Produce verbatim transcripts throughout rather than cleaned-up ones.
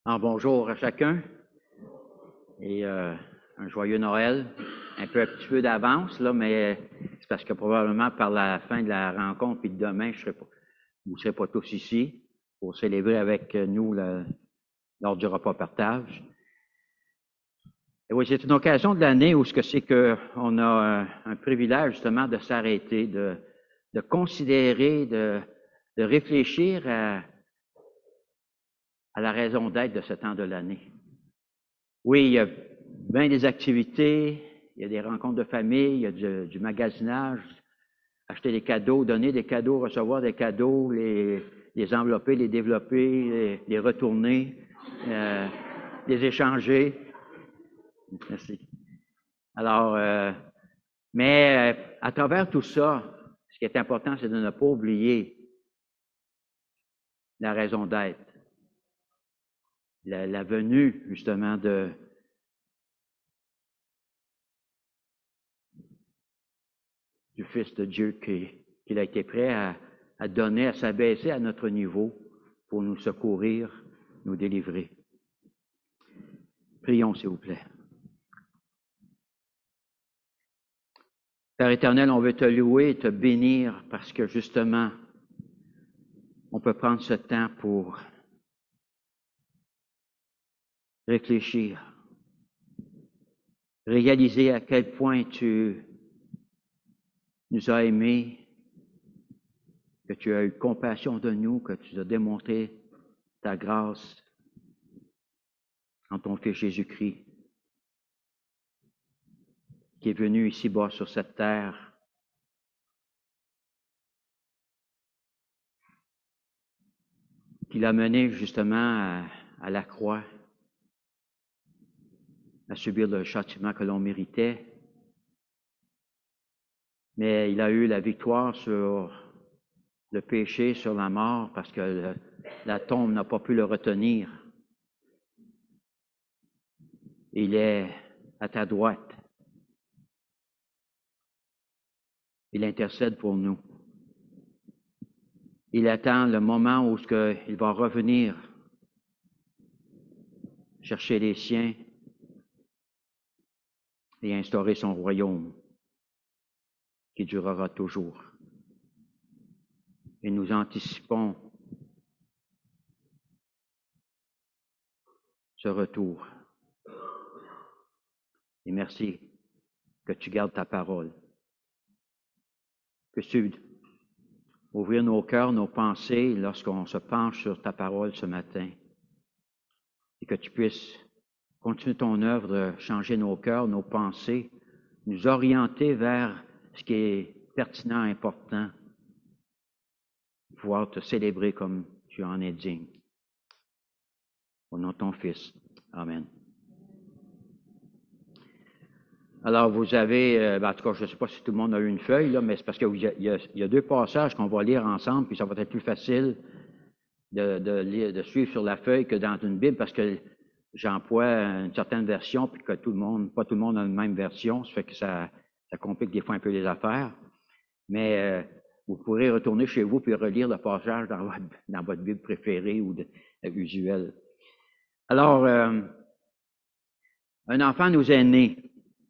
Alors, bonjour à chacun et euh, un joyeux Noël. Un peu un petit peu d'avance, là, mais c'est parce que probablement par la fin de la rencontre puis de demain, je serai pas, vous ne serez pas tous ici pour célébrer avec nous le, lors du repas partage. Et oui, c'est une occasion de l'année où ce que c'est qu'on a un, un privilège justement de s'arrêter, de, de considérer, de, de réfléchir à, à la raison d'être de ce temps de l'année. Oui, il y a bien des activités, il y a des rencontres de famille, il y a du, du magasinage, acheter des cadeaux, donner des cadeaux, recevoir des cadeaux, les, les envelopper, les développer, les, les retourner, euh, les échanger. Merci. Alors, euh, mais euh, à travers tout ça, ce qui est important, c'est de ne pas oublier la raison d'être, la, la venue justement de, du Fils de Dieu qui, qu'il a été prêt à, à donner, à s'abaisser à notre niveau pour nous secourir, nous délivrer. Prions, s'il vous plaît. Père éternel, on veut te louer et te bénir parce que justement, on peut prendre ce temps pour réfléchir, réaliser à quel point tu nous as aimés, que tu as eu compassion de nous, que tu as démontré ta grâce en ton Fils Jésus-Christ, qui est venu ici-bas sur cette terre qui l'a mené justement à, à la croix, à subir le châtiment que l'on méritait. Mais il a eu la victoire sur le péché, sur la mort, parce que le, la tombe n'a pas pu le retenir. Il est à ta droite. Il intercède pour nous. Il attend le moment où il va revenir chercher les siens et instaurer son royaume qui durera toujours. Et nous anticipons ce retour. Et merci que tu gardes ta parole. Que tu ouvrir nos cœurs, nos pensées lorsqu'on se penche sur ta parole ce matin. Et que tu puisses continuer ton œuvre de changer nos cœurs, nos pensées, nous orienter vers ce qui est pertinent, important, pouvoir te célébrer comme tu en es digne. Au nom de ton Fils. Amen. Alors, vous avez, euh, ben, en tout cas, je ne sais pas si tout le monde a eu une feuille, là, mais c'est parce qu'il y a, il y a, il y a deux passages qu'on va lire ensemble, puis ça va être plus facile de, de, lire, de suivre sur la feuille que dans une Bible, parce que j'emploie une certaine version, puis que tout le monde, pas tout le monde a une même version, ça fait que ça, ça complique des fois un peu les affaires. Mais euh, vous pourrez retourner chez vous puis relire le passage dans votre, dans votre Bible préférée ou de, euh, usuelle. Alors, euh, un enfant nous est né.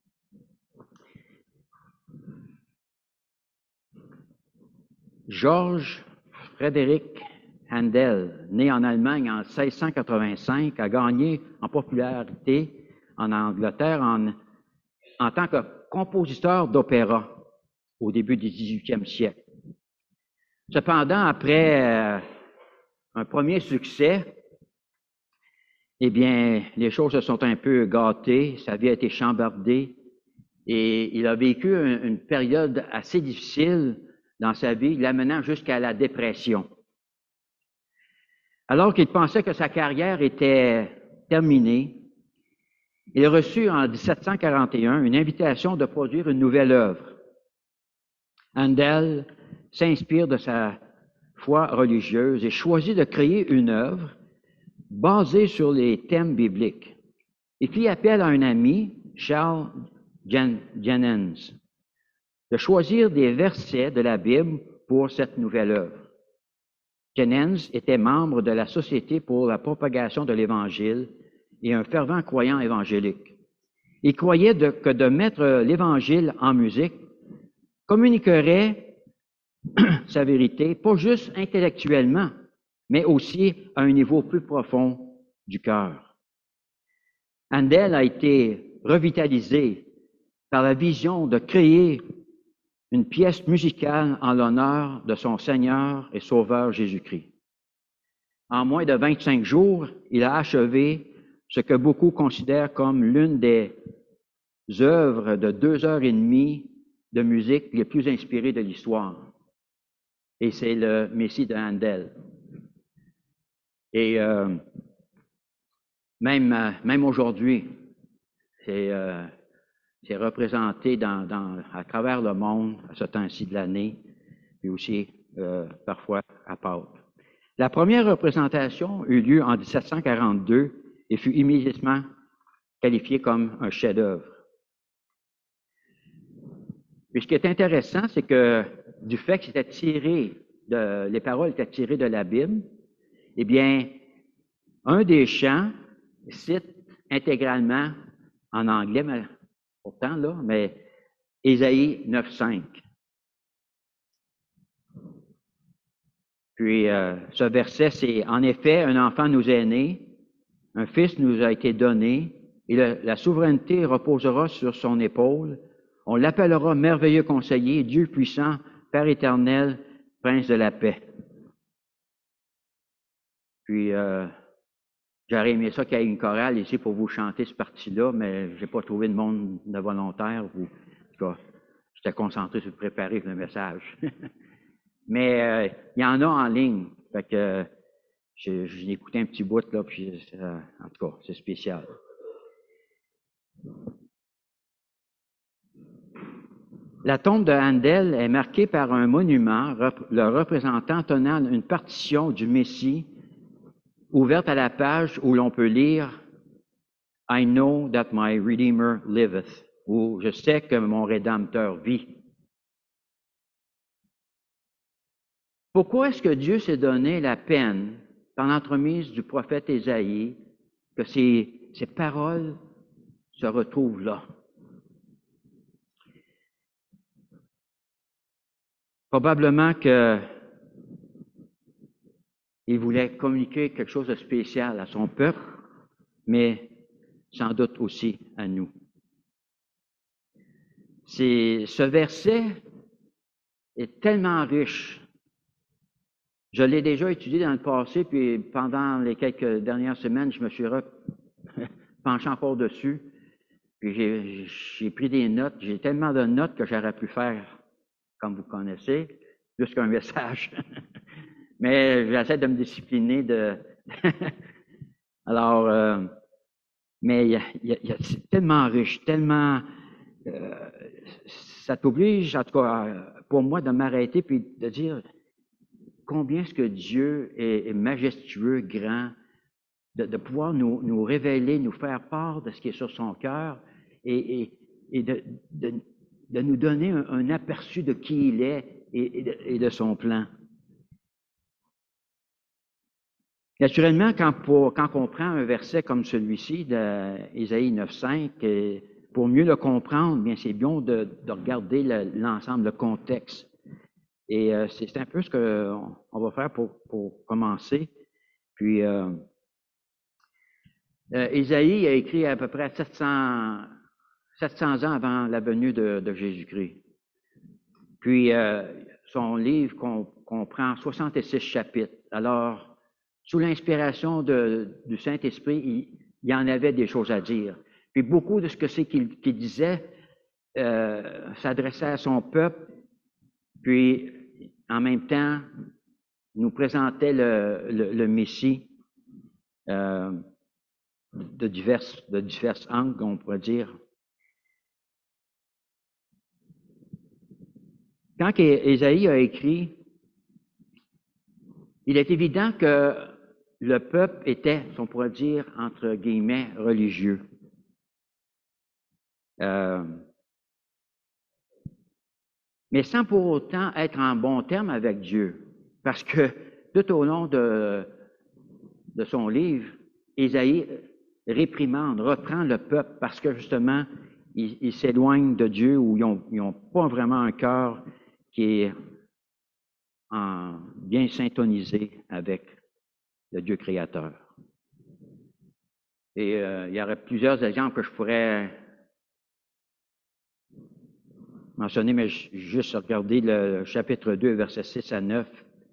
Georges Frédéric Handel, né en Allemagne en seize cent quatre-vingt-cinq, a gagné en popularité en Angleterre en, en tant que compositeur d'opéra au début du dix-huitième siècle. Cependant, après euh, un premier succès, eh bien, les choses se sont un peu gâtées, sa vie a été chambardée et il a vécu une, une période assez difficile dans sa vie, l'amenant jusqu'à la dépression. Alors qu'il pensait que sa carrière était terminée, il reçut en dix-sept cent quarante et un une invitation de produire une nouvelle œuvre. Handel s'inspire de sa foi religieuse et choisit de créer une œuvre basée sur les thèmes bibliques. Il fit appel à un ami, Charles Jennens, de choisir des versets de la Bible pour cette nouvelle œuvre. Jennens était membre de la Société pour la propagation de l'Évangile et un fervent croyant évangélique. Il croyait de, que de mettre l'Évangile en musique communiquerait sa vérité, pas juste intellectuellement, mais aussi à un niveau plus profond du cœur. Handel a été revitalisé par la vision de créer une pièce musicale en l'honneur de son Seigneur et Sauveur Jésus-Christ. En moins de vingt-cinq jours, il a achevé ce que beaucoup considèrent comme l'une des œuvres de deux heures et demie de musique les plus inspirées de l'histoire. Et c'est le Messie de Handel. Et euh, même, même aujourd'hui, c'est, euh, c'est représenté dans, dans, à travers le monde à ce temps-ci de l'année, puis aussi euh, parfois à Pâques. La première représentation eut lieu en dix-sept cent quarante-deux et fut immédiatement qualifiée comme un chef-d'œuvre. Puis ce qui est intéressant, c'est que du fait que c'était tiré de, les paroles étaient tirées de la Bible, eh bien, un des chants cite intégralement en anglais, mais pourtant là, mais Ésaïe neuf cinq. Puis euh, ce verset, c'est « En effet, un enfant nous est né, un fils nous a été donné, et le, la souveraineté reposera sur son épaule. On l'appellera merveilleux conseiller, Dieu puissant, Père éternel, Prince de la paix. » Puis, euh, j'aurais aimé ça qu'il y ait une chorale ici pour vous chanter cette partie-là, mais j'ai pas trouvé de monde de volontaire. Ou, en tout cas, j'étais concentré sur préparer le message. Mais euh, il y en a en ligne. Fait que euh, j'ai, j'ai écouté un petit bout, là, puis euh, en tout cas, c'est spécial. La tombe de Handel est marquée par un monument rep- le représentant tenant une partition du Messie ouverte à la page où l'on peut lire « I know that my Redeemer liveth » ou « Je sais que mon Rédempteur vit ». Pourquoi est-ce que Dieu s'est donné la peine, par l'entremise du prophète Ésaïe, que ces, ces paroles se retrouvent là? Probablement que il voulait communiquer quelque chose de spécial à son peuple, mais sans doute aussi à nous. C'est, ce verset est tellement riche. Je l'ai déjà étudié dans le passé, puis pendant les quelques dernières semaines, je me suis penché encore dessus, puis j'ai, j'ai pris des notes. J'ai tellement de notes que j'aurais pu faire, comme vous connaissez, plus qu'un message. Mais j'essaie de me discipliner de... Alors, euh, mais il y a, il y a, c'est tellement riche, tellement... Euh, ça t'oblige, en tout cas, pour moi, de m'arrêter puis de dire combien est-ce que Dieu est, est majestueux, grand, de, de pouvoir nous, nous révéler, nous faire part de ce qui est sur son cœur et, et, et de, de, de nous donner un, un aperçu de qui il est et, et, de, et de son plan. Naturellement, quand, pour, quand on prend un verset comme celui-ci d'Ésaïe neuf cinq, pour mieux le comprendre, bien c'est bien de, de regarder le, l'ensemble, le contexte. Et euh, c'est un peu ce qu'on on va faire pour, pour commencer. Puis, euh, euh, Ésaïe a écrit à peu près sept cents, sept cents ans avant la venue de, de Jésus-Christ. Puis, euh, son livre comprend soixante-six chapitres. Alors, sous l'inspiration de, du Saint-Esprit, il, il y en avait des choses à dire. Puis beaucoup de ce que c'est qu'il, qu'il disait euh, s'adressait à son peuple, puis en même temps nous présentait le, le, le Messie euh, de divers de divers angles, on pourrait dire. Quand Ésaïe a écrit, il est évident que le peuple était, on pourrait dire, entre guillemets, religieux. Euh, mais sans pour autant être en bon terme avec Dieu. Parce que tout au long de, de son livre, Ésaïe réprimande, reprend le peuple parce que justement, ils il s'éloignent de Dieu ou ils n'ont ils ont pas vraiment un cœur qui est en, bien syntonisé avec le Dieu créateur. Et euh, il y aurait plusieurs exemples que je pourrais mentionner, mais juste regarder le chapitre deux, versets six à neuf.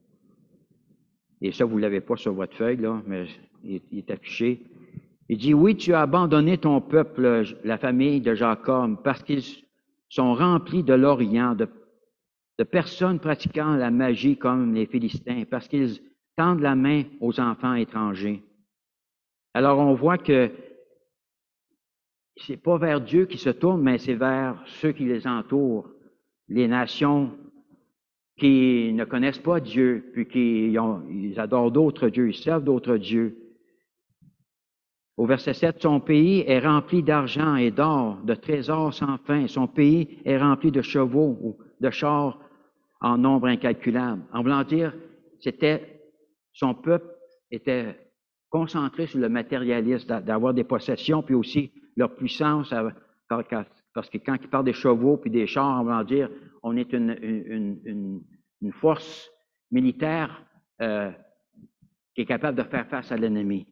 Et ça, vous ne l'avez pas sur votre feuille, là, mais il, il est affiché. Il dit, oui, tu as abandonné ton peuple, la famille de Jacob, parce qu'ils sont remplis de l'Orient, de, de personnes pratiquant la magie comme les Philistins, parce qu'ils tendent la main aux enfants étrangers. Alors, on voit que c'est pas vers Dieu qui se tournent, mais c'est vers ceux qui les entourent, les nations qui ne connaissent pas Dieu, puis qui ont, ils adorent d'autres dieux, ils servent d'autres dieux. Au verset sept, son pays est rempli d'argent et d'or, de trésors sans fin. Son pays est rempli de chevaux ou de chars en nombre incalculable. En voulant dire, c'était, son peuple était concentré sur le matérialisme, d'avoir des possessions, puis aussi leur puissance, parce que quand il parle des chevaux puis des chars, en voulant dire, on est une, une, une, une force militaire euh, qui est capable de faire face à l'ennemi.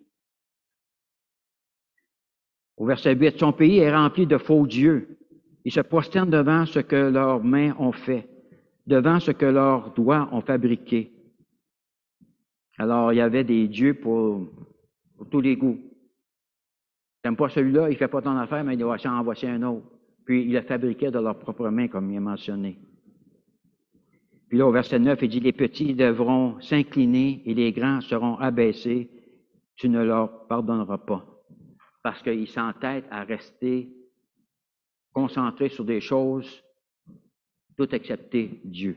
Au verset huit, son pays est rempli de faux dieux. Ils se prosternent devant ce que leurs mains ont fait, devant ce que leurs doigts ont fabriqué. Alors, il y avait des dieux pour, pour tous les goûts. T'aimes pas celui-là, il fait pas ton affaire, mais il doit en voici un autre. Puis, ils le fabriquaient de leurs propres mains, comme il est mentionné. Puis là, au verset neuf, il dit, les petits devront s'incliner et les grands seront abaissés. Tu ne leur pardonneras pas. Parce qu'ils s'entêtent à rester concentrés sur des choses, tout excepté Dieu.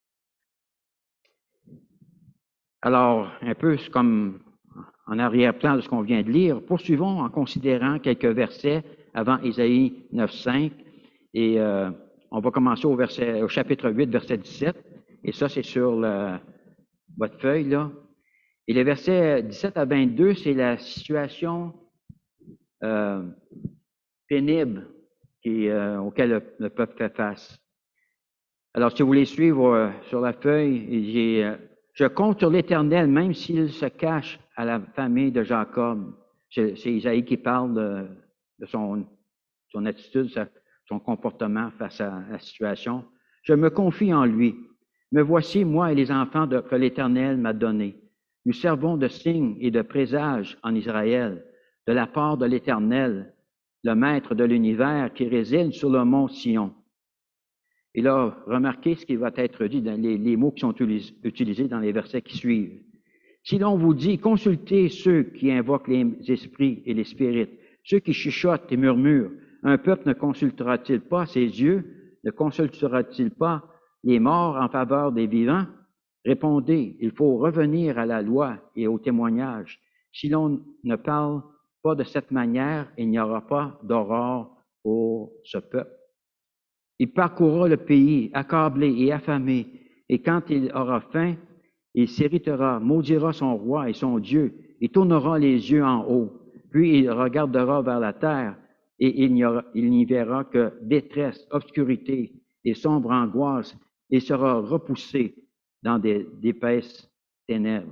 Alors, un peu comme en arrière-plan de ce qu'on vient de lire, poursuivons en considérant quelques versets avant Ésaïe neuf, cinq, et euh, on va commencer au, verset, au chapitre huit, verset dix-sept, et ça, c'est sur le, votre feuille, là. Et les versets dix-sept à vingt-deux, c'est la situation euh, pénible qui, euh, auquel le, le peuple fait face. Alors, si vous voulez suivre euh, sur la feuille, j'ai, euh, je compte sur l'Éternel, même s'il se cache à la famille de Jacob. C'est, c'est Isaïe qui parle de, de son, son attitude, sa, son comportement face à, à la situation. Je me confie en lui. Me voici, moi et les enfants de, que l'Éternel m'a donnés. Nous servons de signe et de présage en Israël, de la part de l'Éternel, le Maître de l'univers qui réside sur le mont Sion. Et là, remarquez ce qui va être dit dans les, les mots qui sont utilisés dans les versets qui suivent. Si l'on vous dit, consultez ceux qui invoquent les esprits et les spirites, ceux qui chuchotent et murmurent, un peuple ne consultera-t-il pas ses dieux? Ne consultera-t-il pas les morts en faveur des vivants? Répondez, il faut revenir à la loi et au témoignage. Si l'on ne parle pas de cette manière, il n'y aura pas d'aurore pour ce peuple. Il parcourra le pays, accablé et affamé, et quand il aura faim, il s'irritera, maudira son roi et son Dieu, et tournera les yeux en haut. Puis il regardera vers la terre, et il n'y, aura, il n'y verra que détresse, obscurité et sombre angoisse, et sera repoussé dans des, d'épaisses ténèbres.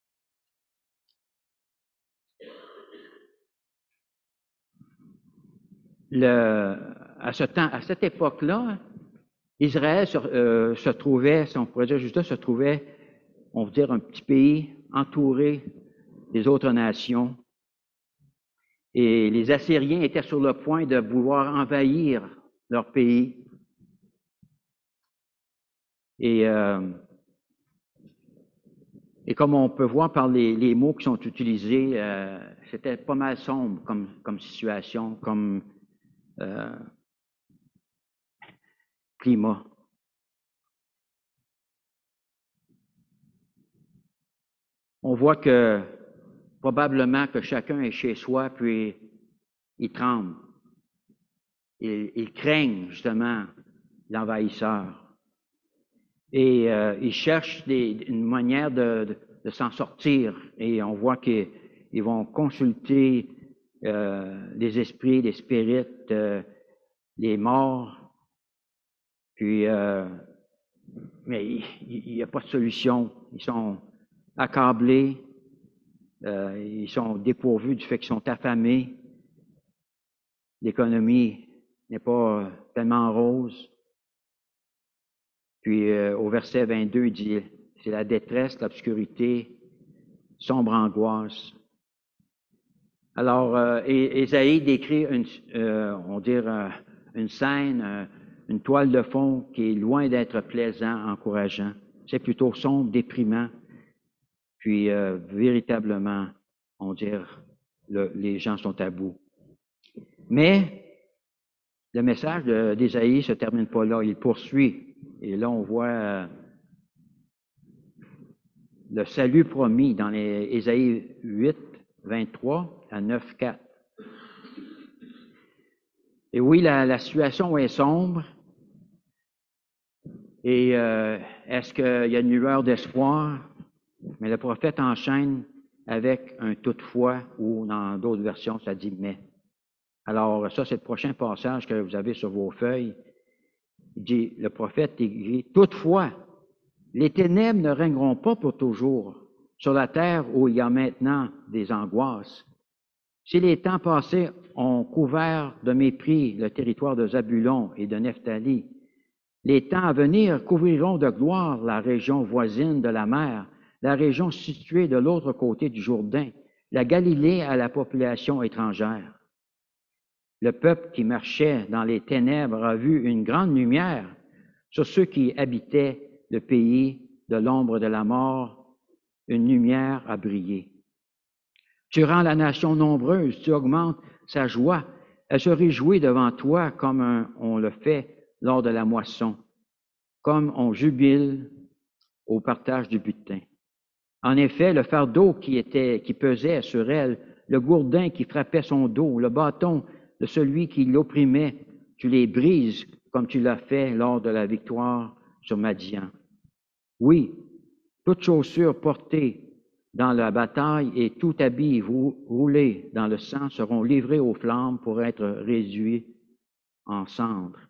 Le, à, ce temps, à cette époque-là, Israël se, euh, se trouvait, si on pourrait dire juste là, se trouvait, on va dire, un petit pays entouré des autres nations. Et les Assyriens étaient sur le point de vouloir envahir leur pays. Et, euh, et comme on peut voir par les, les mots qui sont utilisés, euh, c'était pas mal sombre comme, comme situation, comme euh, climat. On voit que probablement que chacun est chez soi, puis il tremble. Ils, ils craignent justement l'envahisseur. Et euh, ils cherchent des, une manière de, de, de s'en sortir. Et on voit qu'ils vont consulter euh, les esprits, les spirites, euh, les morts. Puis, euh, mais il n'y a pas de solution. Ils sont accablés, euh, ils sont dépourvus du fait qu'ils sont affamés. L'économie n'est pas tellement rose. Puis euh, au verset vingt-deux, il dit, c'est la détresse, l'obscurité, sombre angoisse. Alors, euh, Ésaïe décrit une, euh, on dirait, une scène, euh, une toile de fond qui est loin d'être plaisant, encourageant. C'est plutôt sombre, déprimant. Puis, euh, véritablement, on dirait, le, les gens sont à bout. Mais, le message d'Ésaïe ne se termine pas là, il poursuit. Et là, on voit euh, le salut promis dans les Ésaïe huit, vingt-trois à neuf, quatre. Et oui, la, la situation est sombre. Et euh, est-ce qu'il y a une lueur d'espoir? Mais le prophète enchaîne avec un toutefois, ou dans d'autres versions, ça dit mais. Alors, ça, c'est le prochain passage que vous avez sur vos feuilles. Il dit, le prophète écrit, toutefois, les ténèbres ne règneront pas pour toujours sur la terre où il y a maintenant des angoisses. Si les temps passés ont couvert de mépris le territoire de Zabulon et de Nephtali, les temps à venir couvriront de gloire la région voisine de la mer, la région située de l'autre côté du Jourdain, la Galilée à la population étrangère. Le peuple qui marchait dans les ténèbres a vu une grande lumière. Sur ceux qui habitaient le pays de l'ombre de la mort, une lumière a brillé. Tu rends la nation nombreuse, tu augmentes sa joie. Elle se réjouit devant toi comme un, on le fait lors de la moisson, comme on jubile au partage du butin. En effet, le fardeau qui était, qui pesait sur elle, le gourdin qui frappait son dos, le bâton de celui qui l'opprimait, tu les brises comme tu l'as fait lors de la victoire sur Madian. Oui, toute chaussure portée dans la bataille et tout habit roulé dans le sang seront livrés aux flammes pour être réduits en cendres.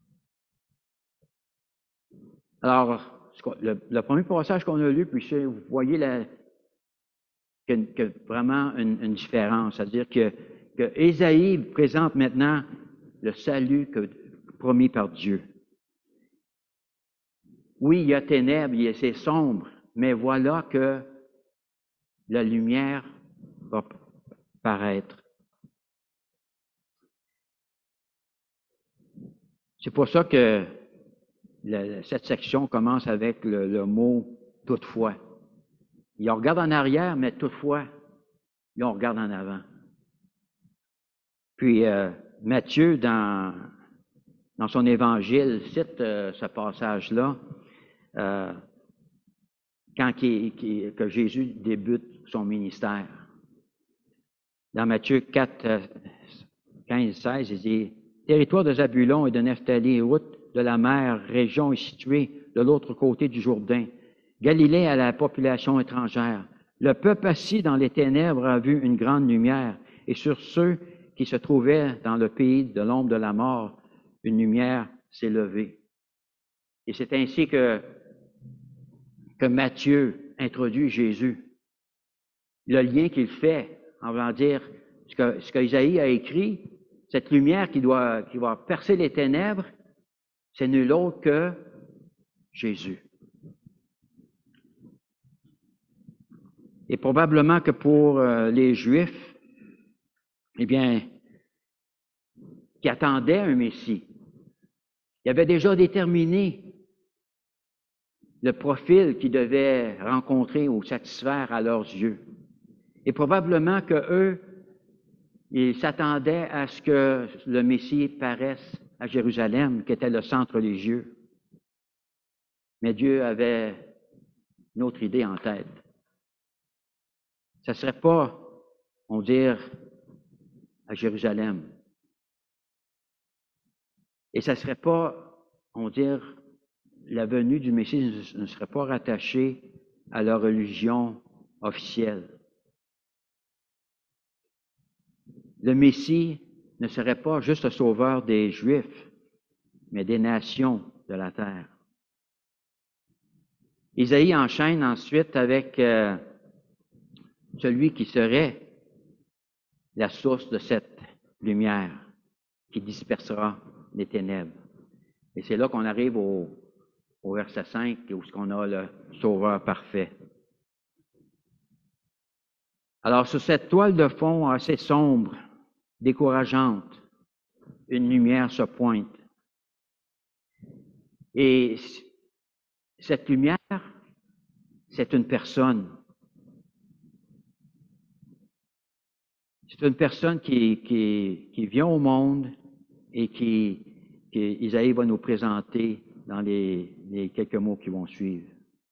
Alors, le, le premier passage qu'on a lu, puis vous voyez la, que, que vraiment une, une différence, c'est-à-dire que, que Ésaïe présente maintenant le salut que, promis par Dieu. Oui, il y a ténèbres, c'est sombre, mais voilà que la lumière va paraître. C'est pour ça que la, cette section commence avec le, le mot « toutefois ». Il regarde en arrière, mais toutefois, là, on regarde en avant. Puis euh, Matthieu, dans, dans son évangile, cite euh, ce passage-là, euh, quand qui, qui, que Jésus débute son ministère. Dans Matthieu quatre, quinze, seize, il dit « Territoire de Zabulon et de Nephtali, route de la mer, région est située de l'autre côté du Jourdain. Galilée à la population étrangère. Le peuple assis dans les ténèbres a vu une grande lumière, et sur ceux qui se trouvaient dans le pays de l'ombre de la mort, une lumière s'est levée. » Et c'est ainsi que, que Matthieu introduit Jésus. Le lien qu'il fait, en voulant dire ce que, ce qu'Isaïe a écrit, cette lumière qui doit, qui va percer les ténèbres, c'est nul autre que Jésus. Et probablement que pour euh, les Juifs, eh bien, qui attendaient un Messie, ils avaient déjà déterminé le profil qu'ils devaient rencontrer ou satisfaire à leurs yeux. Et probablement que eux, ils s'attendaient à ce que le Messie paraisse à Jérusalem, qui était le centre religieux. Mais Dieu avait une autre idée en tête. Ça ne serait pas, on va dire, à Jérusalem. Et ça ne serait pas, on va dire, la venue du Messie ne serait pas rattachée à leur religion officiel. Le Messie ne serait pas juste le sauveur des Juifs, mais des nations de la terre. Isaïe enchaîne ensuite avec euh, celui qui serait la source de cette lumière qui dispersera les ténèbres. Et c'est là qu'on arrive au, au verset cinq, où on a le Sauveur parfait. Alors, sur cette toile de fond assez sombre, décourageante, une lumière se pointe. Et cette lumière, c'est une personne. C'est une personne qui, qui, qui vient au monde et qui, qui Isaïe va nous présenter dans les, les quelques mots qui vont suivre.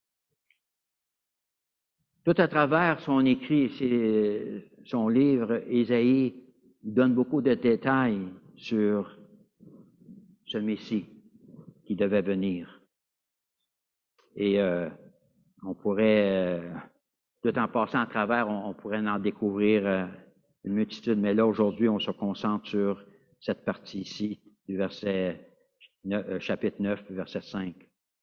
Tout à travers son écrit, son livre, Isaïe donne beaucoup de détails sur ce Messie qui devait venir. Et euh, on pourrait, euh, tout en passant à travers, on, on pourrait en découvrir euh, une multitude, mais là, aujourd'hui, on se concentre sur cette partie ici, du verset neuf, chapitre neuf, verset cinq.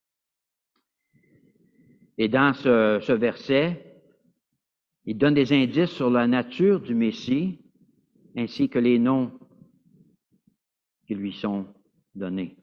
Et dans ce, ce verset, il donne des indices sur la nature du Messie, ainsi que les noms qui lui sont donnés.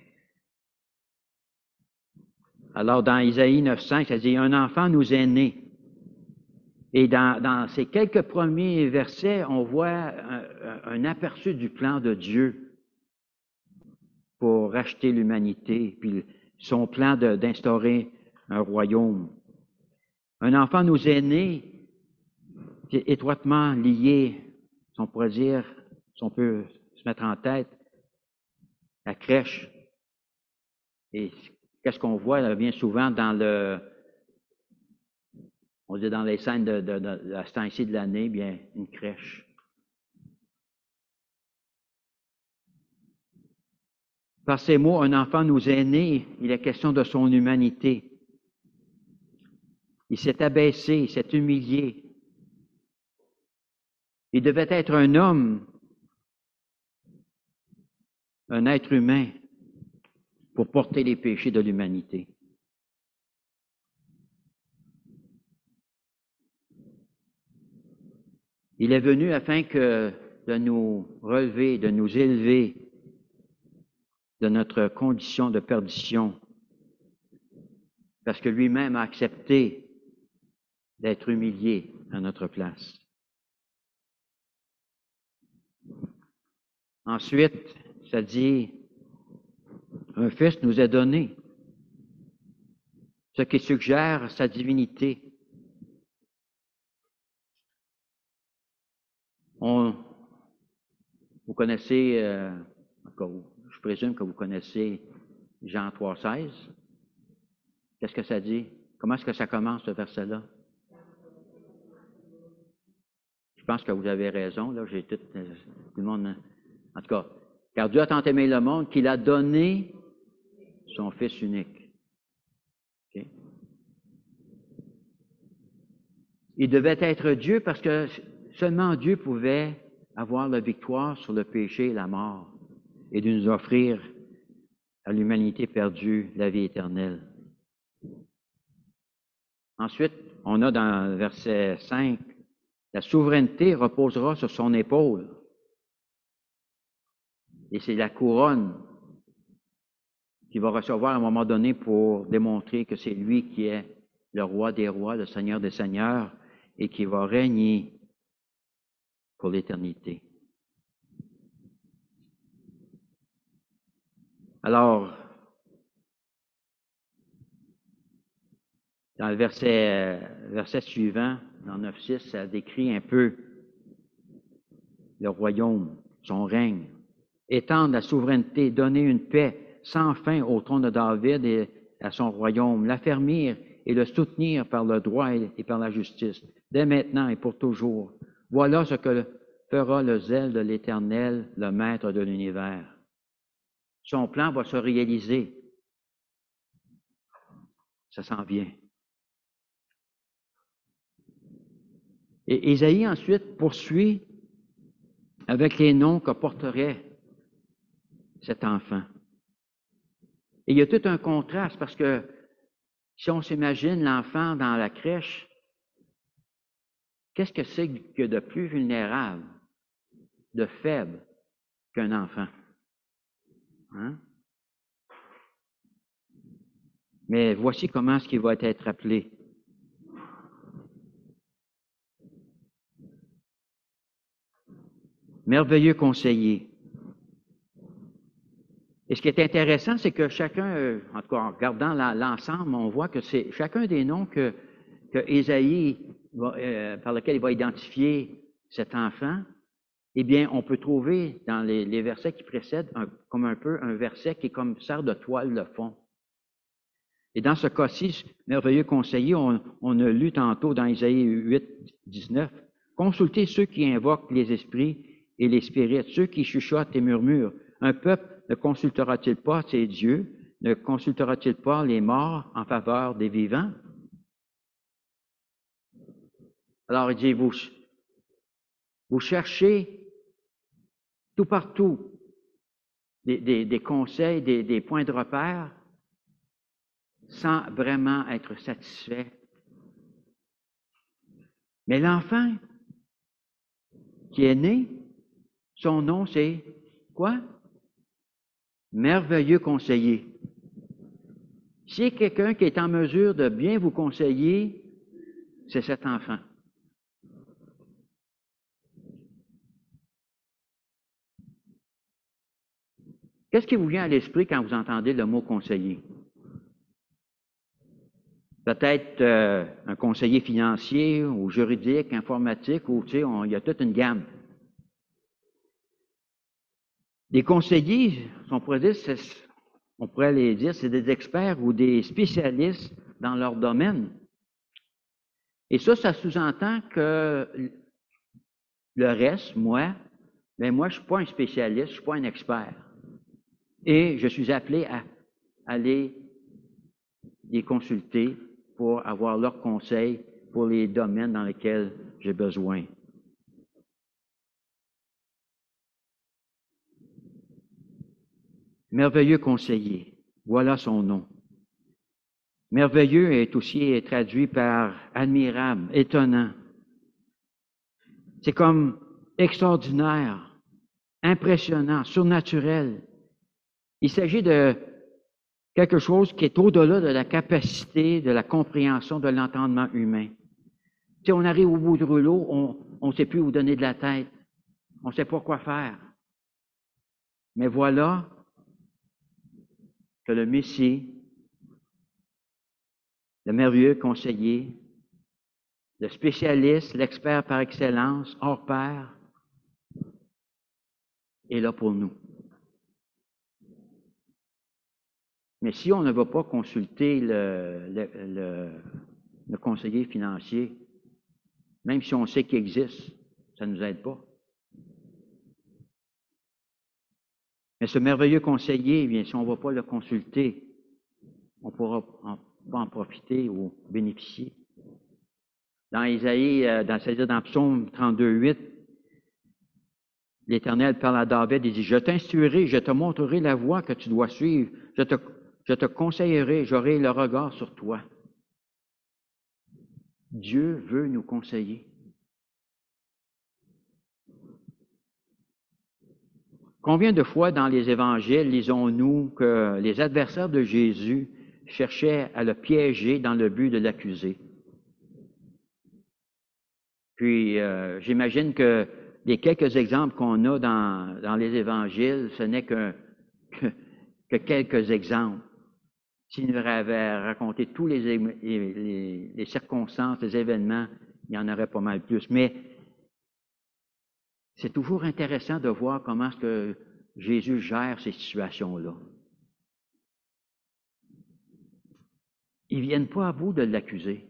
Alors, dans Isaïe neuf cinq, ça dit « Un enfant nous est né ». Et dans, dans ces quelques premiers versets, on voit un, un aperçu du plan de Dieu pour racheter l'humanité, puis son plan de, d'instaurer un royaume. Un enfant nous est né, étroitement lié, si on pourrait dire, si on peut se mettre en tête, la crèche. Et qu'est-ce qu'on voit là, bien souvent dans le, on dit dans les scènes de, de, de, de ce temps-ci de l'année, bien, une crèche. Par ces mots, un enfant nous est né, il est question de son humanité. Il s'est abaissé, il s'est humilié. Il devait être un homme, un être humain, pour porter les péchés de l'humanité. Il est venu afin que de nous relever, de nous élever de notre condition de perdition, parce que lui-même a accepté d'être humilié à notre place. Ensuite, ça dit, un fils nous est donné, ce qui suggère sa divinité. On, vous connaissez, euh, je présume que vous connaissez Jean trois seize. Qu'est-ce que ça dit? Comment est-ce que ça commence, ce verset-là? Je pense que vous avez raison, là, j'ai tout, tout le monde... En tout cas, car Dieu a tant aimé le monde qu'il a donné son Fils unique. Okay? Il devait être Dieu parce que seulement Dieu pouvait avoir la victoire sur le péché et la mort et de nous offrir à l'humanité perdue la vie éternelle. Ensuite, on a dans le verset cinq, la souveraineté reposera sur son épaule. Et c'est la couronne qu'il va recevoir à un moment donné pour démontrer que c'est lui qui est le roi des rois, le Seigneur des seigneurs, et qui va régner pour l'éternité. Alors, dans le verset, verset suivant, dans neuf six, ça décrit un peu le royaume, son règne. Étendre la souveraineté, donner une paix sans fin au trône de David et à son royaume, l'affermir et le soutenir par le droit et par la justice, dès maintenant et pour toujours. Voilà ce que fera le zèle de l'Éternel, le Maître de l'univers. Son plan va se réaliser. Ça s'en vient. Et Ésaïe ensuite poursuit avec les noms que porterait cet enfant. Et il y a tout un contraste parce que si on s'imagine l'enfant dans la crèche, qu'est-ce que c'est que de plus vulnérable, de faible qu'un enfant? Hein? Mais voici comment ce qui va être appelé. Merveilleux conseiller. Et ce qui est intéressant, c'est que chacun, en tout cas en regardant l'ensemble, on voit que c'est chacun des noms que, que Ésaïe, va, euh, par lequel il va identifier cet enfant, eh bien, on peut trouver dans les, les versets qui précèdent un, comme un peu un verset qui est comme sert de toile de fond. Et dans ce cas-ci, merveilleux conseiller, on, on a lu tantôt dans Ésaïe huit, dix-neuf, consultez ceux qui invoquent les esprits et les spirites, ceux qui chuchotent et murmurent. Un peuple ne consultera-t-il pas ses dieux? Ne consultera-t-il pas les morts en faveur des vivants? Alors il dit, vous, vous cherchez tout partout des, des, des conseils, des, des points de repère, sans vraiment être satisfait. Mais l'enfant qui est né, son nom c'est quoi? Merveilleux conseiller. S'il y a quelqu'un qui est en mesure de bien vous conseiller, c'est cet enfant. Qu'est-ce qui vous vient à l'esprit quand vous entendez le mot conseiller? Peut-être euh, un conseiller financier ou juridique, informatique, ou tu sais, on, il y a toute une gamme. Les conseillers, on pourrait dire, on pourrait les dire, c'est des experts ou des spécialistes dans leur domaine. Et ça, ça sous-entend que le reste, moi, ben moi, je ne suis pas un spécialiste, je ne suis pas un expert. Et je suis appelé à aller les consulter pour avoir leurs conseils pour les domaines dans lesquels j'ai besoin. Merveilleux conseiller, voilà son nom. Merveilleux est aussi traduit par admirable, étonnant. C'est comme extraordinaire, impressionnant, surnaturel. Il s'agit de quelque chose qui est au-delà de la capacité, de la compréhension, de l'entendement humain. Tu sais, on arrive au bout du rouleau, on ne sait plus où donner de la tête. On ne sait pas quoi faire. Mais voilà que le Messie, le merveilleux conseiller, le spécialiste, l'expert par excellence, hors pair, est là pour nous. Mais si on ne va pas consulter le, le, le, le conseiller financier, même si on sait qu'il existe, ça ne nous aide pas. Mais ce merveilleux conseiller, eh bien, si on ne va pas le consulter, on ne pourra pas en profiter ou bénéficier. Dans Isaïe, dans, c'est-à-dire dans Psaume trente-deux, huit, l'Éternel parle à David et dit, « Je t'instruirai, je te montrerai la voie que tu dois suivre, je te, je te conseillerai, j'aurai le regard sur toi. » Dieu veut nous conseiller. Combien de fois dans les évangiles lisons-nous que les adversaires de Jésus cherchaient à le piéger dans le but de l'accuser? Puis, euh, j'imagine que les quelques exemples qu'on a dans, dans les évangiles, ce n'est que, que, que quelques exemples. S'il nous avait raconté tous les, les, les circonstances, les événements, il y en aurait pas mal plus. Mais c'est toujours intéressant de voir comment est-ce que Jésus gère ces situations-là. Ils ne viennent pas à bout de l'accuser.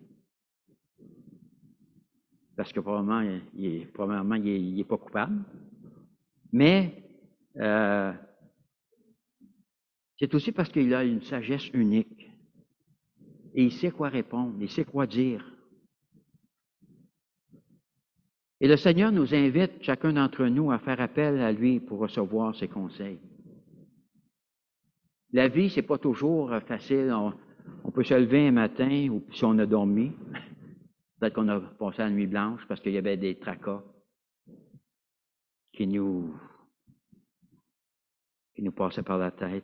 Parce que probablement, il est, probablement, il est, il est pas coupable. Mais euh, c'est aussi parce qu'il a une sagesse unique. Et il sait quoi répondre, il sait quoi dire. Et le Seigneur nous invite, chacun d'entre nous, à faire appel à lui pour recevoir ses conseils. La vie, c'est pas toujours facile. On, on peut se lever un matin, ou si on a dormi, peut-être qu'on a passé la nuit blanche parce qu'il y avait des tracas qui nous, qui nous passaient par la tête.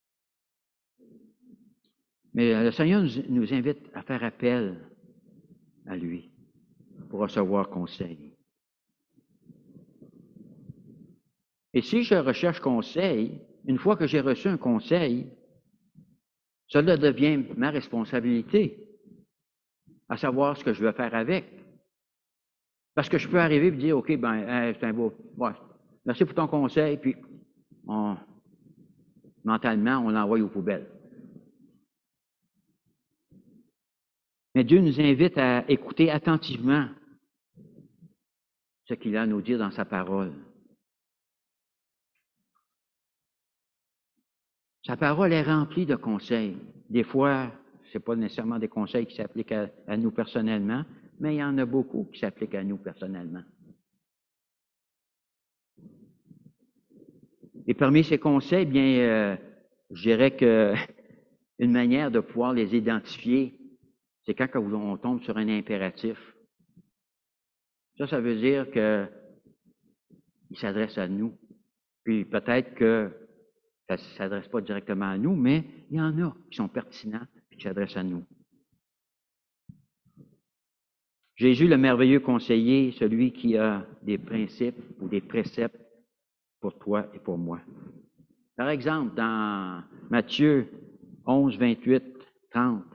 Mais le Seigneur nous, nous invite à faire appel à lui pour recevoir conseil. Et si je recherche conseil, une fois que j'ai reçu un conseil, cela devient ma responsabilité, à savoir ce que je veux faire avec. Parce que je peux arriver et dire, OK, ben, hey, c'est un beau, ouais, merci pour ton conseil, puis on, mentalement, on l'envoie aux poubelles. Mais Dieu nous invite à écouter attentivement ce qu'il a à nous dire dans sa parole. Sa parole est remplie de conseils. Des fois, ce n'est pas nécessairement des conseils qui s'appliquent à, à nous personnellement, mais il y en a beaucoup qui s'appliquent à nous personnellement. Et parmi ces conseils, bien, euh, je dirais que une manière de pouvoir les identifier, c'est quand on tombe sur un impératif. Ça, ça veut dire qu'il s'adresse à nous. Puis peut-être que ça ne s'adresse pas directement à nous, mais il y en a qui sont pertinents et qui s'adressent à nous. Jésus, le merveilleux conseiller, celui qui a des principes ou des préceptes pour toi et pour moi. Par exemple, dans Matthieu onze, vingt-huit, trente,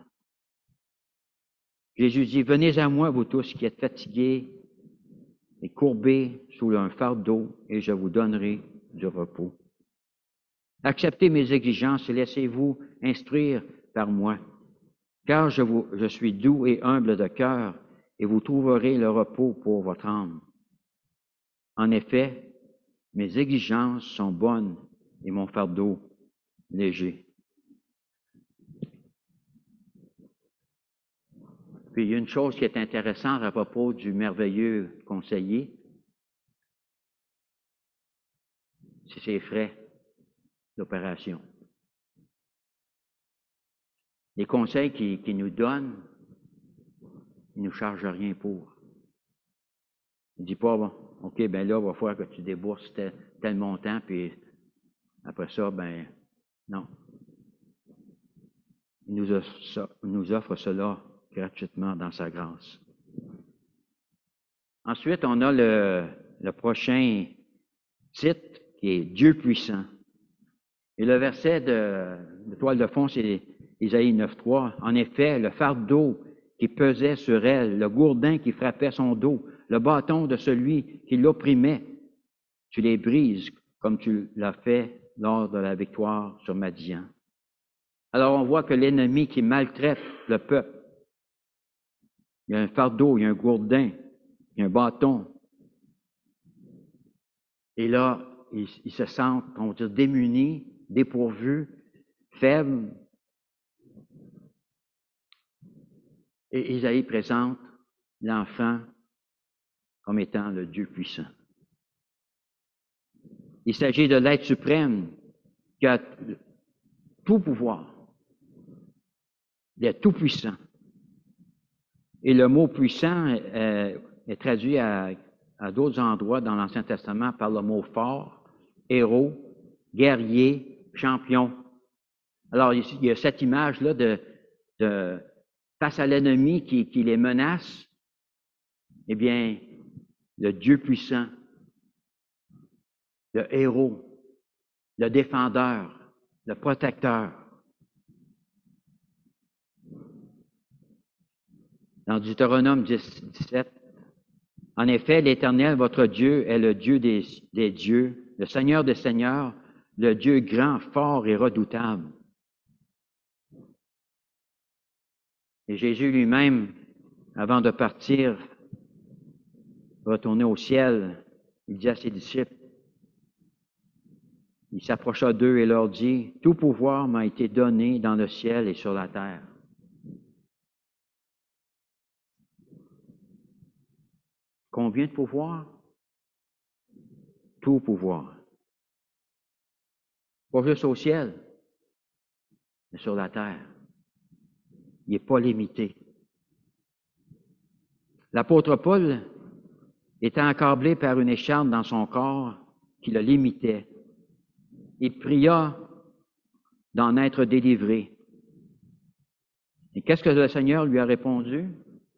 Jésus dit, « Venez à moi, vous tous qui êtes fatigués et courbés sous un fardeau, et je vous donnerai du repos. Acceptez mes exigences et laissez-vous instruire par moi, car je, vous, je suis doux et humble de cœur, et vous trouverez le repos pour votre âme. En effet, mes exigences sont bonnes et mon fardeau léger. » Puis il y a une chose qui est intéressante à propos du merveilleux conseiller, c'est ses frais d'opération. Les conseils qu'il qui nous donne, il ne nous charge rien pour. Il ne dit pas, bon, OK, ben là, il va falloir que tu débourses tel, tel montant, puis après ça, ben non. Il nous offre, nous offre cela gratuitement dans sa grâce. Ensuite, on a le, le prochain titre qui est Dieu puissant. Et le verset de, de toile de fond, c'est Isaïe neuf, trois. En effet, le fardeau qui pesait sur elle, le gourdin qui frappait son dos, le bâton de celui qui l'opprimait, tu les brises comme tu l'as fait lors de la victoire sur Madian. Alors on voit que l'ennemi qui maltraite le peuple, il y a un fardeau, il y a un gourdin, il y a un bâton. Et là, ils, ils se sentent, on va dire, démunis, dépourvus, faibles. Et Isaïe présente l'enfant comme étant le Dieu puissant. Il s'agit de l'être suprême qui a tout pouvoir, d'être tout puissant. Et le mot puissant est, est traduit à, à d'autres endroits dans l'Ancien Testament par le mot fort, héros, guerrier, champion. Alors, il y a cette image-là de, de face à l'ennemi qui, qui les menace, eh bien, le Dieu puissant, le héros, le défendeur, le protecteur. Dans Deutéronome dix, dix-sept, en effet, l'Éternel, votre Dieu, est le Dieu des, des dieux, le Seigneur des seigneurs, le Dieu grand, fort et redoutable. Et Jésus lui-même, avant de partir, retourner au ciel, il dit à ses disciples, il s'approcha d'eux et leur dit, « Tout pouvoir m'a été donné dans le ciel et sur la terre. » Combien de pouvoir? Tout pouvoir. Pas juste au ciel, mais sur la terre. Il n'est pas limité. L'apôtre Paul était accablé par une écharpe dans son corps qui le limitait. Il pria d'en être délivré. Et qu'est-ce que le Seigneur lui a répondu?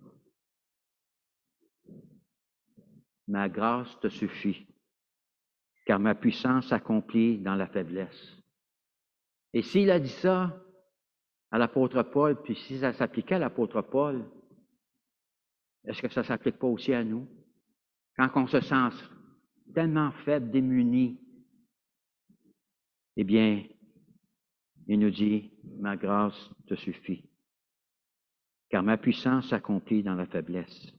Ma grâce te suffit, car ma puissance s'accomplit dans la faiblesse. Et s'il a dit ça à l'apôtre Paul, puis si ça s'appliquait à l'apôtre Paul, est-ce que ça ne s'applique pas aussi à nous? Quand on se sent tellement faible, démuni, eh bien, il nous dit, ma grâce te suffit, car ma puissance s'accomplit dans la faiblesse.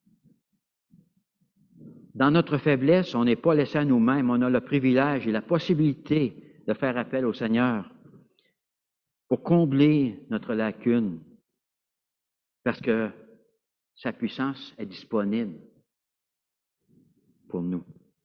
Dans notre faiblesse, on n'est pas laissé à nous-mêmes, on a le privilège et la possibilité de faire appel au Seigneur pour combler notre lacune, parce que sa puissance est disponible pour nous.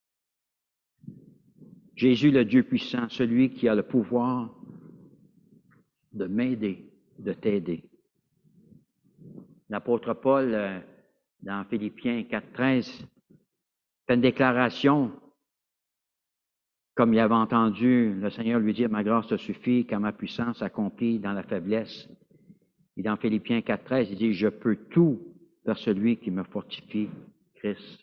Jésus, le Dieu puissant, celui qui a le pouvoir de m'aider, de t'aider. L'apôtre Paul, euh, dans Philippiens quatre treize, fait une déclaration, comme il avait entendu le Seigneur lui dire, ma grâce te suffit, car ma puissance s'accomplit dans la faiblesse. Et dans Philippiens quatre treize, il dit, je peux tout par celui qui me fortifie, Christ.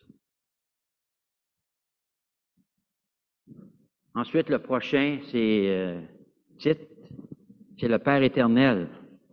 Ensuite, le prochain, c'est euh, titre, c'est le Père éternel.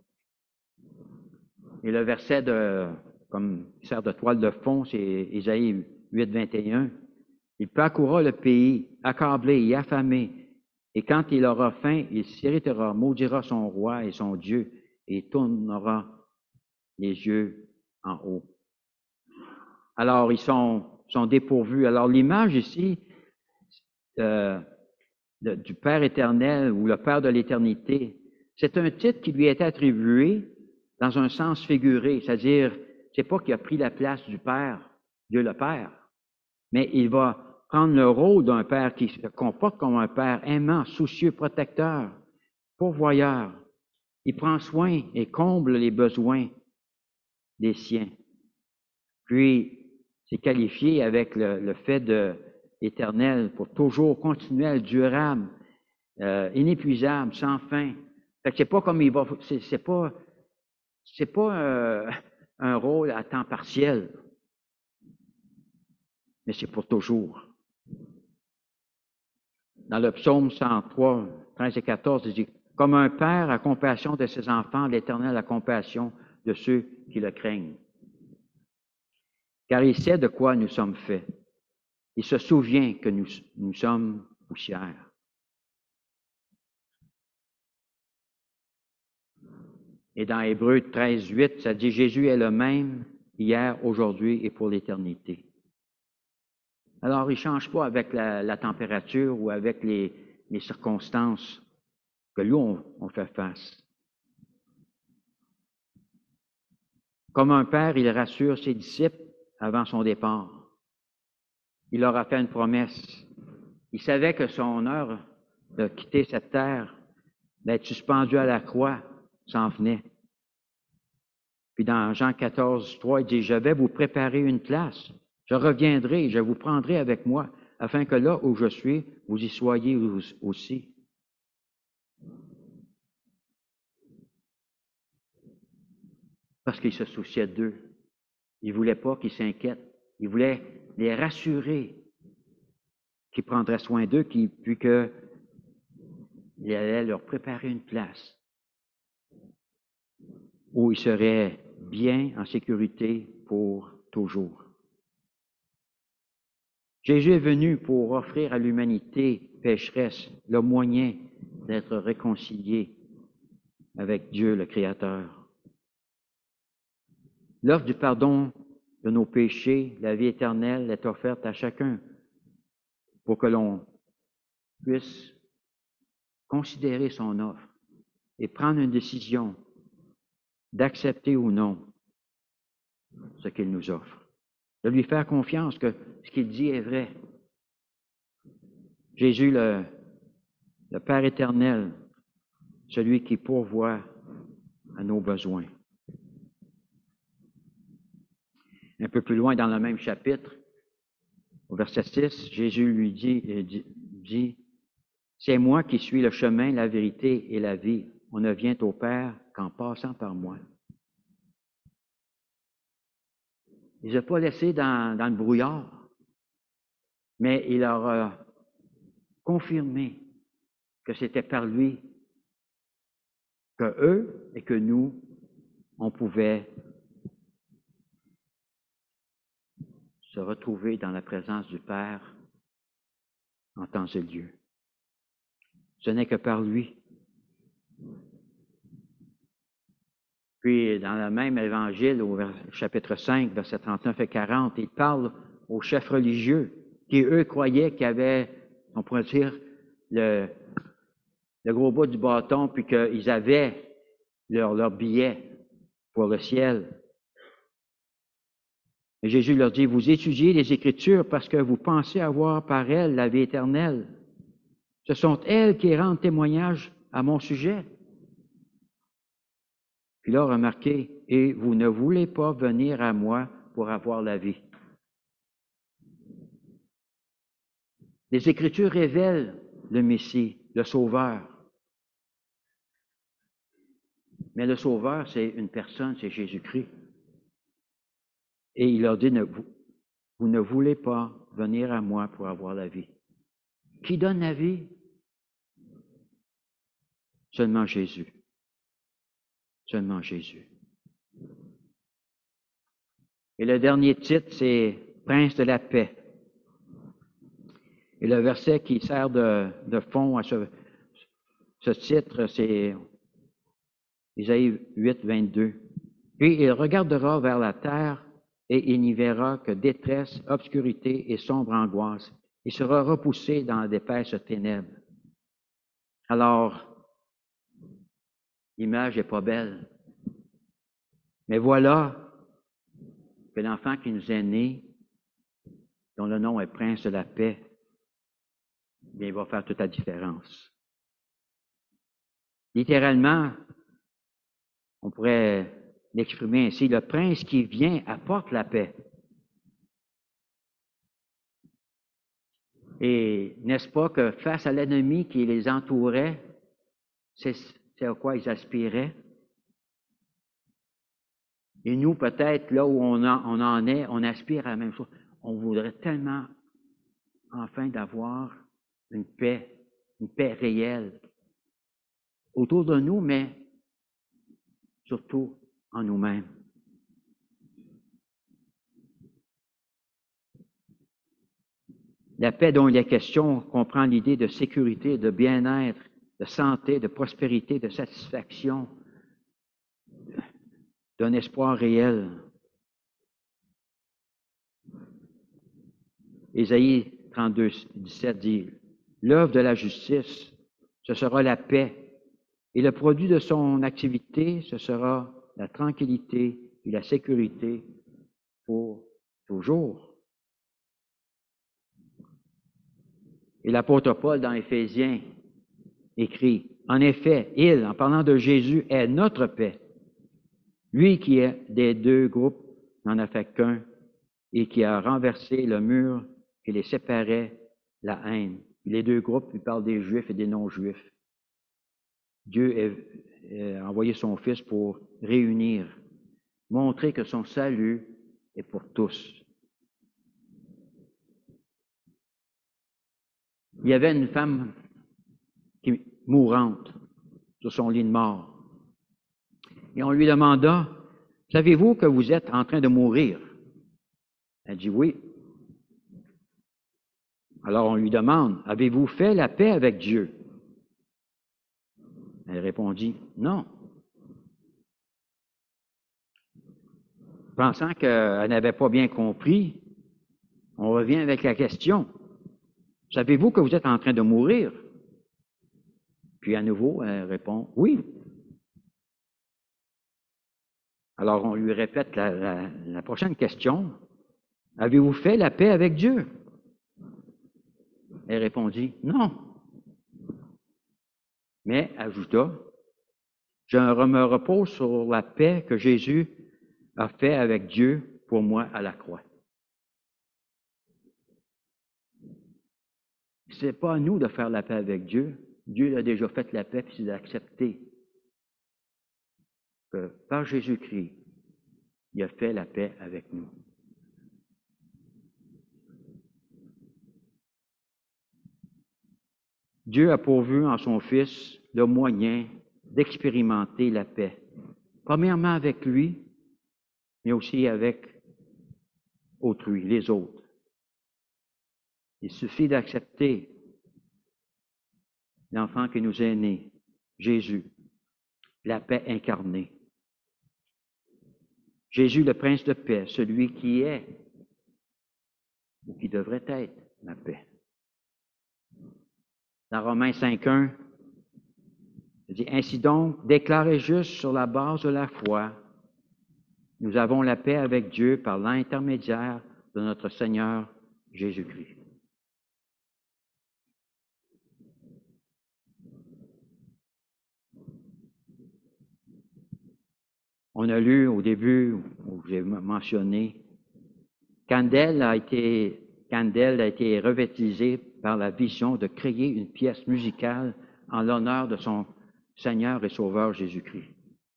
Et le verset de, comme il sert de toile de fond, c'est Ésaïe huit vingt et un. Il parcourra le pays, accablé et affamé, et quand il aura faim, il s'irritera, maudira son roi et son Dieu, et tournera les yeux en haut. Alors, ils sont, sont dépourvus. Alors, l'image ici euh, de, du Père éternel ou le Père de l'éternité, c'est un titre qui lui est attribué dans un sens figuré, c'est-à-dire, c'est pas qu'il a pris la place du Père, Dieu le Père, mais il va prendre le rôle d'un Père qui se comporte comme un Père aimant, soucieux, protecteur, pourvoyeur. Il prend soin et comble les besoins des siens. Puis, c'est qualifié avec le, le fait de éternel pour toujours, continuel, durable, euh, inépuisable, sans fin. Fait que c'est pas comme il va, c'est, c'est pas, c'est pas euh, un rôle à temps partiel, mais c'est pour toujours. Dans le psaume cent trois, treize et quatorze, il dit, comme un père a compassion de ses enfants, l'Éternel a compassion de ceux qui le craignent. Car il sait de quoi nous sommes faits. Il se souvient que nous, nous sommes poussière. Et dans Hébreux treize, huit, ça dit, Jésus est le même hier, aujourd'hui et pour l'éternité. Alors, il ne change pas avec la, la température ou avec les, les circonstances que lui, on, on fait face. Comme un père, il rassure ses disciples avant son départ. Il leur a fait une promesse. Il savait que son heure de quitter cette terre, d'être suspendu à la croix, s'en venait. Puis dans Jean quatorze, trois, il dit, je vais vous préparer une place. Je reviendrai, je vous prendrai avec moi, afin que là où je suis, vous y soyez aussi. Parce qu'il se souciait d'eux. Il ne voulait pas qu'ils s'inquiètent. Il voulait les rassurer qu'il prendrait soin d'eux, puis qu'il allait leur préparer une place où ils seraient bien en sécurité pour toujours. Jésus est venu pour offrir à l'humanité pécheresse le moyen d'être réconcilié avec Dieu le Créateur. L'offre du pardon de nos péchés, la vie éternelle, est offerte à chacun pour que l'on puisse considérer son offre et prendre une décision d'accepter ou non ce qu'il nous offre. de lui faire confiance que ce qu'il dit est vrai. Jésus, le, le Père éternel, celui qui pourvoit à nos besoins. Un peu plus loin dans le même chapitre, au verset six, Jésus lui dit, dit, dit « C'est moi qui suis le chemin, la vérité et la vie. On ne vient au Père qu'en passant par moi. » Il ne les a pas laissés dans, dans le brouillard, mais il leur a confirmé que c'était par lui que eux et que nous, on pouvait se retrouver dans la présence du Père en temps et lieu. Ce n'est que par lui. Puis, dans le même évangile, au chapitre cinq, versets trente-neuf et quarante, il parle aux chefs religieux qui, eux, croyaient qu'il y avait, on pourrait dire, le, le gros bout du bâton, puis qu'ils avaient leur, leur billet pour le ciel. Et Jésus leur dit, vous étudiez les Écritures parce que vous pensez avoir par elles la vie éternelle. Ce sont elles qui rendent témoignage à mon sujet. Puis là, remarquez, et vous ne voulez pas venir à moi pour avoir la vie. Les Écritures révèlent le Messie, le Sauveur. Mais le Sauveur, c'est une personne, c'est Jésus-Christ. Et il leur dit, vous, vous ne voulez pas venir à moi pour avoir la vie. Qui donne la vie? Seulement Jésus. Seulement Jésus. Et le dernier titre, c'est Prince de la paix. Et le verset qui sert de, de fond à ce, ce titre, c'est Isaïe huit, vingt-deux. Puis il regardera vers la terre et il n'y verra que détresse, obscurité et sombre angoisse. Il sera repoussé dans d'épaisses ténèbres. Alors, l'image n'est pas belle. Mais voilà que l'enfant qui nous est né, dont le nom est Prince de la paix, bien, il va faire toute la différence. Littéralement, on pourrait l'exprimer ainsi, le prince qui vient apporte la paix. Et n'est-ce pas que face à l'ennemi qui les entourait, c'est, c'est à quoi ils aspiraient? Et nous, peut-être, là où on en, on en est, on aspire à la même chose. On voudrait tellement, enfin, d'avoir une paix, une paix réelle autour de nous, mais surtout en nous-mêmes. La paix dont il est question comprend l'idée de sécurité, de bien-être, de santé, de prospérité, de satisfaction, d'un espoir réel. Ésaïe trente-deux, dix-sept dit, « L'œuvre de la justice, ce sera la paix, et le produit de son activité, ce sera la tranquillité et la sécurité pour toujours. » Et l'apôtre Paul, dans Éphésiens, écrit, « En effet, il, en parlant de Jésus, est notre paix. Lui qui est des deux groupes n'en a fait qu'un et qui a renversé le mur qui les séparait, la haine. » Les deux groupes, il parle des Juifs et des non-Juifs. Dieu a envoyé son Fils pour réunir, montrer que son salut est pour tous. Il y avait une femme qui, mourante sur son lit de mort. Et on lui demanda, « Savez-vous que vous êtes en train de mourir? » Elle dit, « Oui. » Alors on lui demande, « Avez-vous fait la paix avec Dieu? » Elle répondit, « Non. » Pensant qu'elle n'avait pas bien compris, on revient avec la question, « Savez-vous que vous êtes en train de mourir? » Puis à nouveau, elle répond, « Oui. » Alors on lui répète la, la, la prochaine question, Avez-vous fait la paix avec Dieu? Elle répondit, non. Mais ajouta, je me repose sur la paix que Jésus a fait avec Dieu pour moi à la croix. Ce n'est pas à nous de faire la paix avec Dieu. Dieu a déjà fait la paix, puis c'est d'accepter que par Jésus-Christ, il a fait la paix avec nous. Dieu a pourvu en son Fils le moyen d'expérimenter la paix. Premièrement avec lui, mais aussi avec autrui, les autres. Il suffit d'accepter l'enfant qui nous est né, Jésus, la paix incarnée. Jésus, le prince de paix, celui qui est ou qui devrait être la paix. Dans Romains cinq un, il dit, ainsi donc, déclaré juste sur la base de la foi, nous avons la paix avec Dieu par l'intermédiaire de notre Seigneur Jésus-Christ. On a lu au début, où j'ai mentionné, Candel a été, Candel a été rebaptisé par la vision de créer une pièce musicale en l'honneur de son Seigneur et Sauveur Jésus-Christ.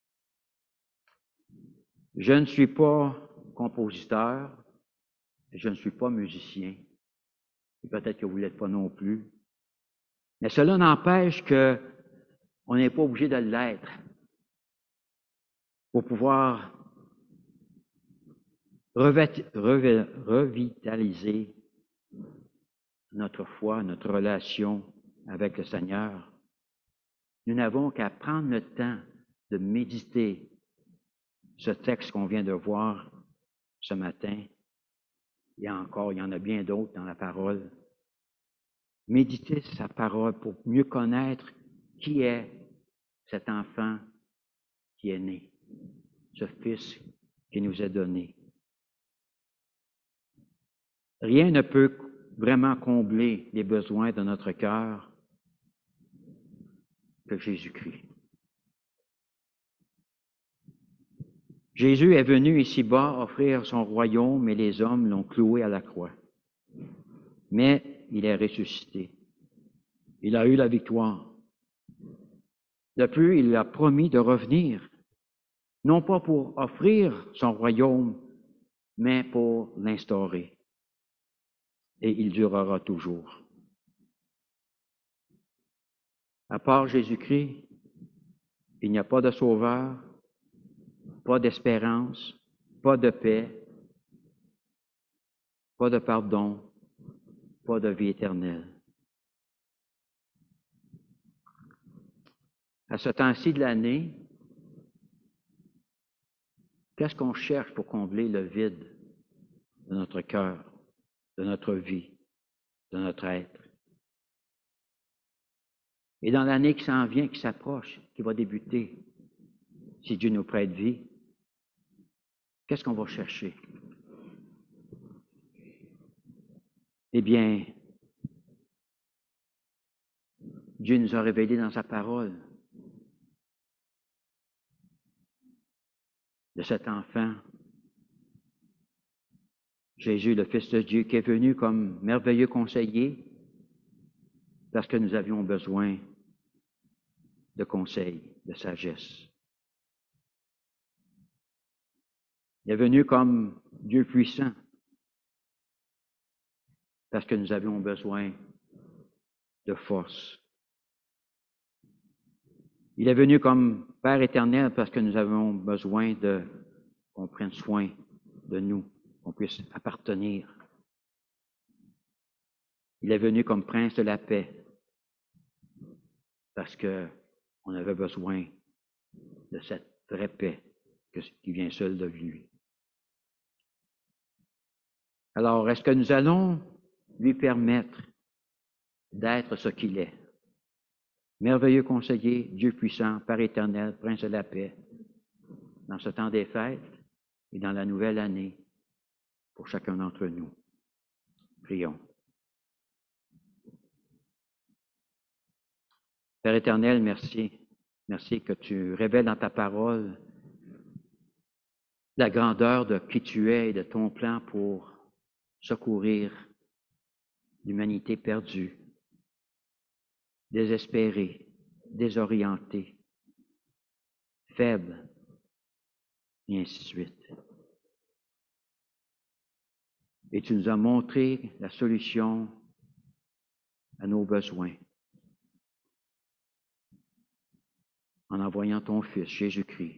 Je ne suis pas compositeur, je ne suis pas musicien, et peut-être que vous ne l'êtes pas non plus, mais cela n'empêche qu'on n'est pas obligé de l'être pour pouvoir revitaliser notre foi, notre relation avec le Seigneur. Nous n'avons qu'à prendre le temps de méditer ce texte qu'on vient de voir ce matin. Il y a encore, il y en a bien d'autres dans la parole. Méditer sa parole pour mieux connaître qui est cet enfant qui est né, ce Fils qui nous est donné. Rien ne peut vraiment combler les besoins de notre cœur que Jésus-Christ. Jésus est venu ici-bas offrir son royaume et les hommes l'ont cloué à la croix. Mais il est ressuscité. Il a eu la victoire. De plus, il a promis de revenir, non pas pour offrir son royaume, mais pour l'instaurer. Et il durera toujours. À part Jésus-Christ, il n'y a pas de sauveur, pas d'espérance, pas de paix, pas de pardon, pas de vie éternelle. À ce temps-ci de l'année, qu'est-ce qu'on cherche pour combler le vide de notre cœur, de notre vie, de notre être? Et dans l'année qui s'en vient, qui s'approche, qui va débuter, si Dieu nous prête vie, qu'est-ce qu'on va chercher? Eh bien, Dieu nous a révélé dans sa parole de cet enfant, Jésus, le Fils de Dieu, qui est venu comme merveilleux conseiller parce que nous avions besoin de conseils, de sagesse. Il est venu comme Dieu puissant parce que nous avions besoin de force. Il est venu comme Père éternel parce que nous avons besoin de qu'on prenne soin de nous, qu'on puisse appartenir. Il est venu comme Prince de la paix parce que on avait besoin de cette vraie paix qui vient seule de lui. Alors, est-ce que nous allons lui permettre d'être ce qu'il est? Merveilleux conseiller, Dieu puissant, Père éternel, Prince de la paix, dans ce temps des fêtes et dans la nouvelle année, pour chacun d'entre nous. Prions. Père éternel, merci. Merci que tu révèles dans ta parole la grandeur de qui tu es et de ton plan pour secourir l'humanité perdue, désespérée, désorientée, faible, et ainsi de suite. Et tu nous as montré la solution à nos besoins en envoyant ton Fils, Jésus-Christ,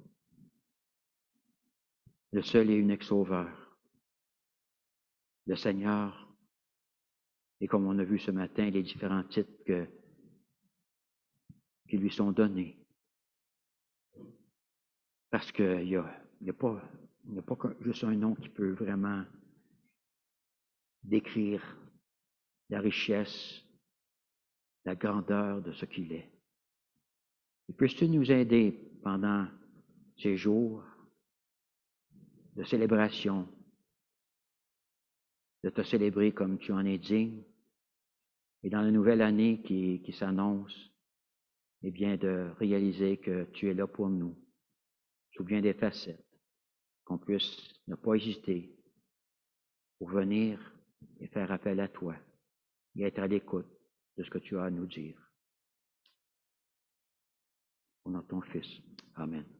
le seul et unique Sauveur, le Seigneur, et comme on a vu ce matin, les différents titres que, qui lui sont donnés. Parce qu'il n'y a, y a pas, y a pas juste un nom qui peut vraiment décrire la richesse, la grandeur de ce qu'il est. Et puisses-tu nous aider pendant ces jours de célébration, de te célébrer comme tu en es digne, et dans la nouvelle année qui, qui s'annonce, eh bien, de réaliser que tu es là pour nous, sous bien des facettes, qu'on puisse ne pas hésiter pour venir et faire appel à toi et être à l'écoute de ce que tu as à nous dire. Au nom de ton Fils. Amen.